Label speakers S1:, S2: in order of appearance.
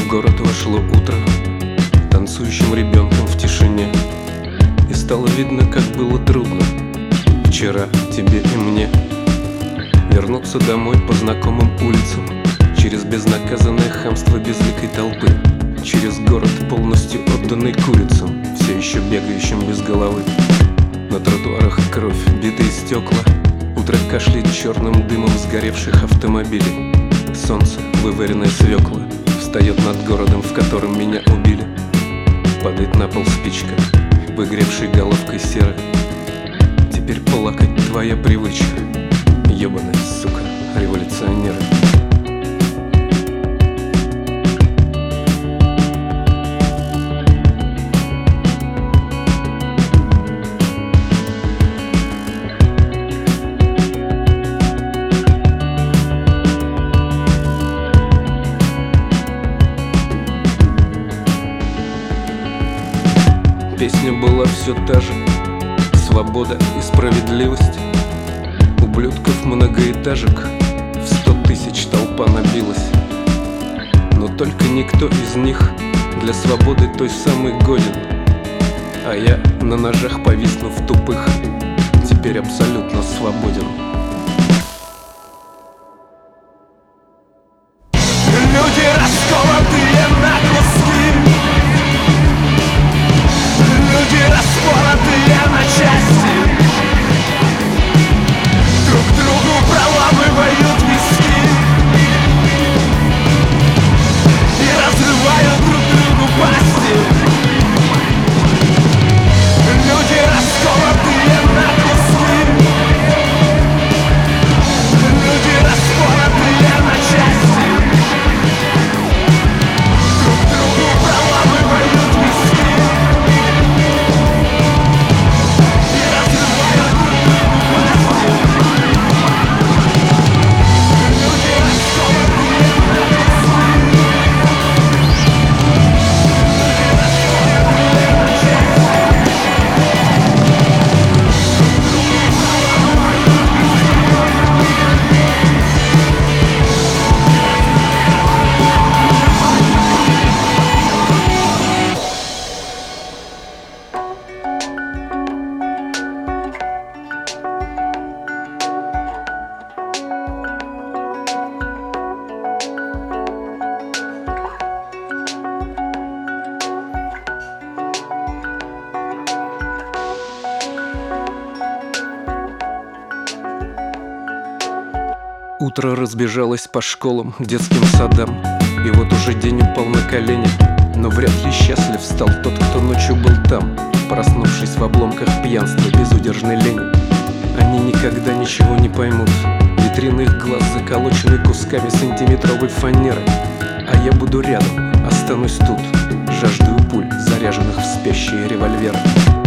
S1: город вошло утро, танцующим ребенком в тишине. И стало видно, как было трудно вчера тебе и мне вернуться домой по знакомым улицам, через безнаказанное хамство безликой толпы, через город, полностью отданный курицам, все еще бегающим без головы. На тротуарах кровь, битые стекла, утро кашляет черным дымом сгоревших автомобилей. Солнце, вываренное свекла, встает над городом, в котором меня убили. Падает на пол спичка, выгревшей головкой серы. Теперь плакать твоя привычка, ебаная сука, революционеры. Песня была все та же: свобода и справедливость. Ублюдков многоэтажек в 100 тысяч толпа набилась. Но только никто из них для свободы той самой годен. А я, на ножах повиснув тупых, теперь абсолютно свободен.
S2: Люди, расколотые на куски, люди, распоротые на части, друг другу проламывают виски и разрывают друг другу пасти. Люди, расколотые на куски, люди, распоротые на части, друг другу проламывают виски и разрывают друг другу пасти. Люди, расколотые на куски, люди, распоротые на части.
S1: Утро разбежалось по школам, детским садам. И вот уже день упал на колени. Но вряд ли счастлив стал тот, кто ночью был там, проснувшись в обломках пьянства, безудержной лени. Они никогда ничего не поймут. Витрины их глаз заколочены кусками сантиметровой фанеры. А я буду рядом, останусь тут, жаждую пуль, заряженных в спящие револьверы.